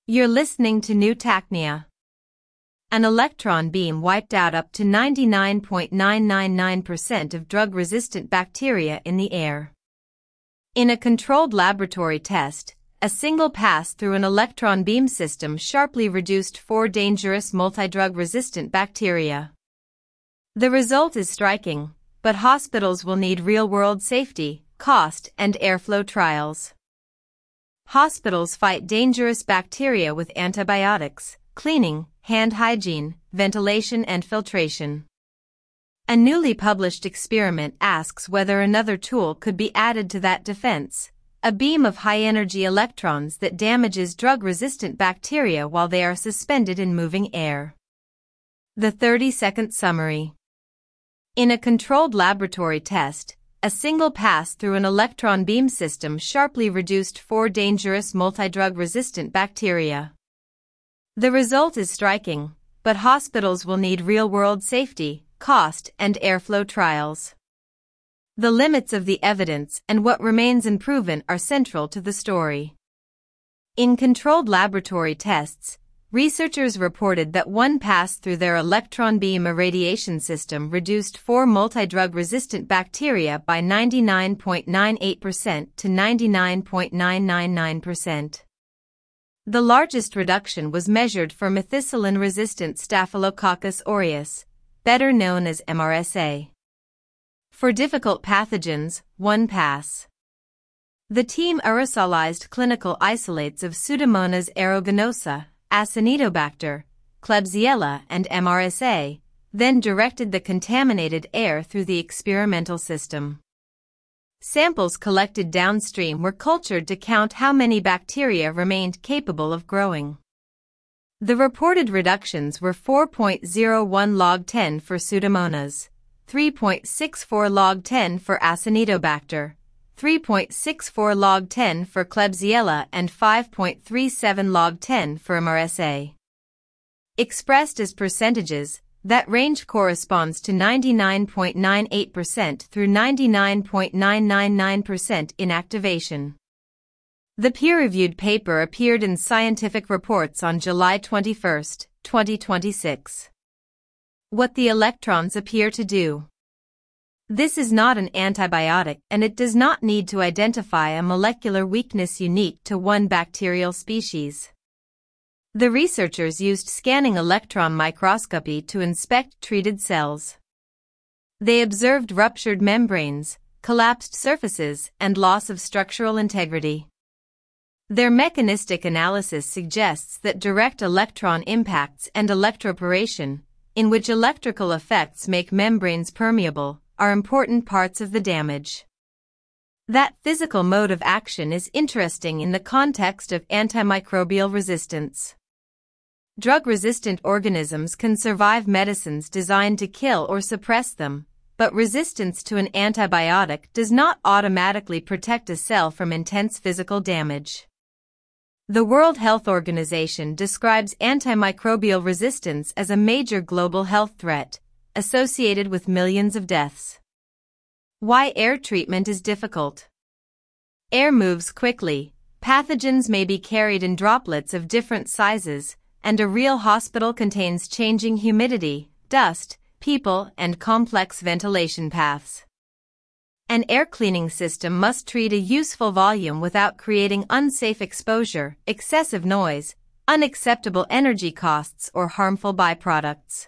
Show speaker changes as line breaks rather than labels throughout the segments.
You're listening to New Tachnia. An electron beam wiped out up to 99.999% of drug-resistant bacteria in the air. In a controlled laboratory test, a single pass through an electron beam system sharply reduced 4 dangerous multi-drug-resistant bacteria. The result is striking, but hospitals will need real-world safety, cost, and airflow trials. Hospitals fight dangerous bacteria with antibiotics, cleaning, hand hygiene, ventilation and filtration. A newly published experiment asks whether another tool could be added to that defense, a beam of high-energy electrons that damages drug-resistant bacteria while they are suspended in moving air. The 30-second summary. In a controlled laboratory test, a single pass through an electron beam system sharply reduced 4 dangerous multi-drug-resistant bacteria. The result is striking, but hospitals will need real-world safety, cost, and airflow trials. The limits of the evidence and what remains unproven are central to the story. In controlled laboratory tests, researchers reported that one pass through their electron beam irradiation system reduced 4 multi-drug-resistant bacteria by 99.98% to 99.999%. The largest reduction was measured for methicillin-resistant Staphylococcus aureus, better known as MRSA. For difficult pathogens, one pass. The team aerosolized clinical isolates of Pseudomonas aeruginosa, Acinetobacter, Klebsiella and MRSA, then directed the contaminated air through the experimental system. Samples collected downstream were cultured to count how many bacteria remained capable of growing. The reported reductions were 4.01 log 10 for Pseudomonas, 3.64 log 10 for Acinetobacter, 3.64 log 10 for Klebsiella and 5.37 log 10 for MRSA. Expressed as percentages, that range corresponds to 99.98% through 99.999% inactivation. The peer-reviewed paper appeared in Scientific Reports on July 21, 2026. What the electrons appear to do. This is not an antibiotic and it does not need to identify a molecular weakness unique to one bacterial species. The researchers used scanning electron microscopy to inspect treated cells. They observed ruptured membranes, collapsed surfaces, and loss of structural integrity. Their mechanistic analysis suggests that direct electron impacts and electroporation, in which electrical effects make membranes permeable, are important parts of the damage. That physical mode of action is interesting in the context of antimicrobial resistance. Drug-resistant organisms can survive medicines designed to kill or suppress them, but resistance to an antibiotic does not automatically protect a cell from intense physical damage. The World Health Organization describes antimicrobial resistance as a major global health threat, associated with millions of deaths. Why air treatment is difficult. Air moves quickly, pathogens may be carried in droplets of different sizes, and a real hospital contains changing humidity, dust, people, and complex ventilation paths. An air cleaning system must treat a useful volume without creating unsafe exposure, excessive noise, unacceptable energy costs, or harmful byproducts.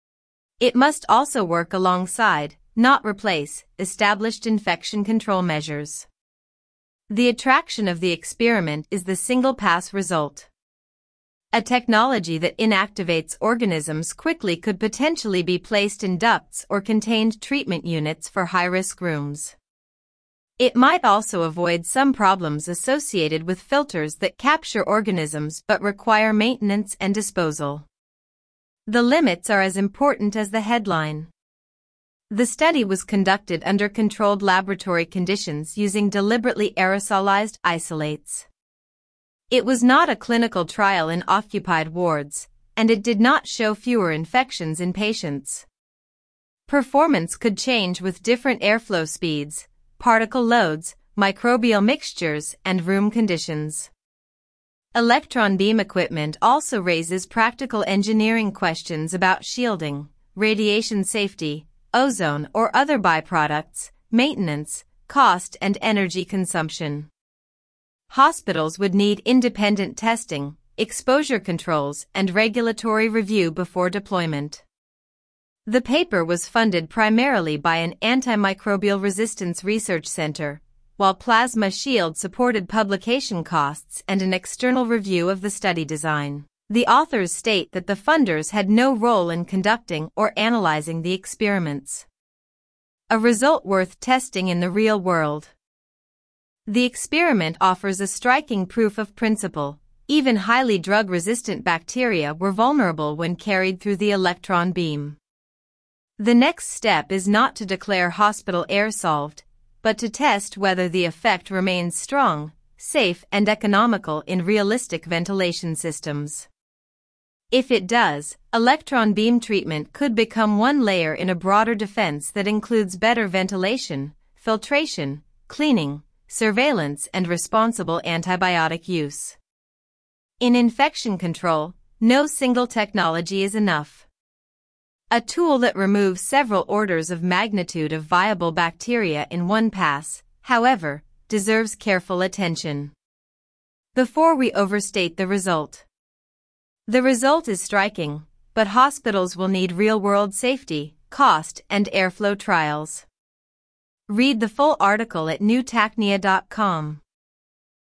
It must also work alongside, not replace, established infection control measures. The attraction of the experiment is the single-pass result. A technology that inactivates organisms quickly could potentially be placed in ducts or contained treatment units for high-risk rooms. It might also avoid some problems associated with filters that capture organisms but require maintenance and disposal. The limits are as important as the headline. The study was conducted under controlled laboratory conditions using deliberately aerosolized isolates. It was not a clinical trial in occupied wards, and it did not show fewer infections in patients. Performance could change with different airflow speeds, particle loads, microbial mixtures, and room conditions. Electron beam equipment also raises practical engineering questions about shielding, radiation safety, ozone or other byproducts, maintenance, cost and energy consumption. Hospitals would need independent testing, exposure controls, and regulatory review before deployment. The paper was funded primarily by an antimicrobial resistance research center, while Plasma Shield supported publication costs and an external review of the study design. The authors state that the funders had no role in conducting or analyzing the experiments. A result worth testing in the real world. The experiment offers a striking proof of principle. Even highly drug-resistant bacteria were vulnerable when carried through the electron beam. The next step is not to declare hospital air solved, but to test whether the effect remains strong, safe and economical in realistic ventilation systems. If it does, electron beam treatment could become one layer in a broader defense that includes better ventilation, filtration, cleaning, surveillance and responsible antibiotic use. In infection control, no single technology is enough. A tool that removes several orders of magnitude of viable bacteria in one pass, however, deserves careful attention. Before we overstate the result. The result is striking, but hospitals will need real-world safety, cost, and airflow trials. Read the full article at newtacnia.com.